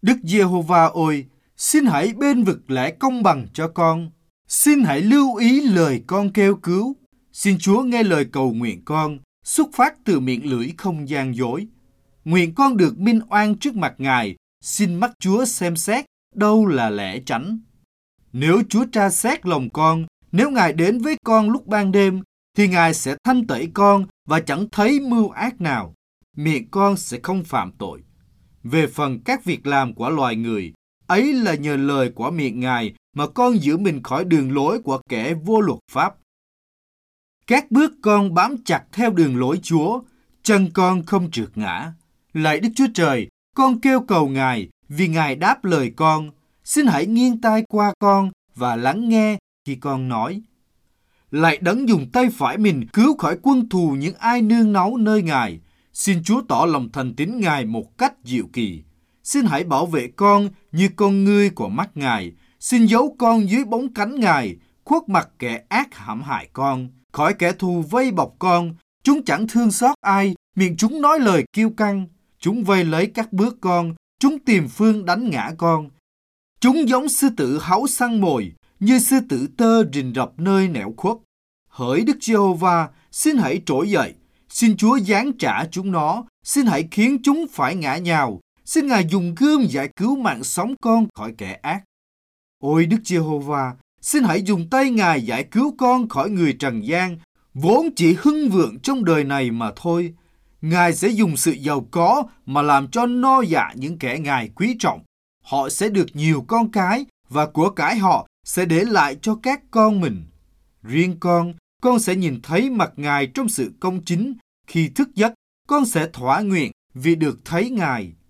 Đức Giê-hô-va ơi, xin hãy bênh vực lẽ công bằng cho con. Xin hãy lưu ý lời con kêu cứu. Xin Chúa nghe lời cầu nguyện con, xuất phát từ miệng lưỡi không gian dối. Nguyện con được minh oan trước mặt Ngài, xin mắt Chúa xem xét đâu là lẽ chánh. Nếu Chúa tra xét lòng con, nếu Ngài đến với con lúc ban đêm, thì Ngài sẽ thanh tẩy con và chẳng thấy mưu ác nào. Miệng con sẽ không phạm tội. Về phần các việc làm của loài người, ấy là nhờ lời của miệng Ngài mà con giữ mình khỏi đường lối của kẻ vô luật pháp. Các bước con bám chặt theo đường lối Chúa, chân con không trượt ngã. Lạy Đức Chúa Trời, con kêu cầu Ngài vì Ngài đáp lời con. Xin hãy nghiêng tai qua con và lắng nghe khi con nói. Lạy Đấng dùng tay phải mình cứu khỏi quân thù những ai nương náu nơi Ngài. Xin Chúa tỏ lòng thành tín Ngài một cách diệu kỳ. Xin hãy bảo vệ con như con ngươi của mắt Ngài. Xin giấu con dưới bóng cánh Ngài, khuất mặt kẻ ác hãm hại con, khỏi kẻ thù vây bọc con. Chúng chẳng thương xót ai, miệng chúng nói lời kiêu căng. Chúng vây lấy các bước con, chúng tìm phương đánh ngã con. Chúng giống sư tử háu săn mồi, như sư tử tơ rình rập nơi nẻo khuất. Hỡi Đức Giê-hô-va, xin hãy trỗi dậy. Xin Chúa giáng trả chúng nó. Xin hãy khiến chúng phải ngã nhào. Xin Ngài dùng gươm giải cứu mạng sống con khỏi kẻ ác. Ôi Đức Giê-hô-va, xin hãy dùng tay Ngài giải cứu con khỏi người trần gian, vốn chỉ hưng vượng trong đời này mà thôi. Ngài sẽ dùng sự giàu có mà làm cho no dạ những kẻ Ngài quý trọng. Họ sẽ được nhiều con cái và của cải họ sẽ để lại cho các con mình. Riêng con sẽ nhìn thấy mặt Ngài trong sự công chính. Khi thức giấc, con sẽ thỏa nguyện vì được thấy Ngài.